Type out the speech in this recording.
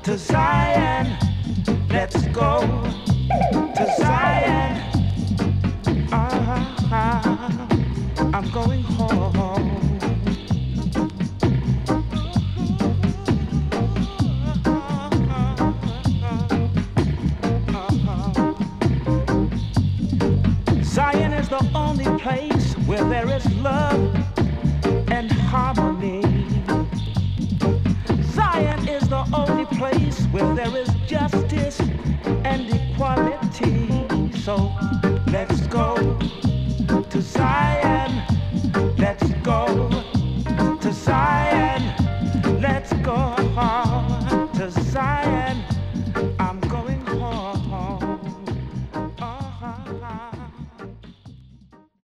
to Zion. Let's go to Zion. I'm going home. Zion is the only place where there is love and harmony. Zion is the only place where there is justice and equality. So let's go to Zion. Let's go to Zion. Let's go to Zion.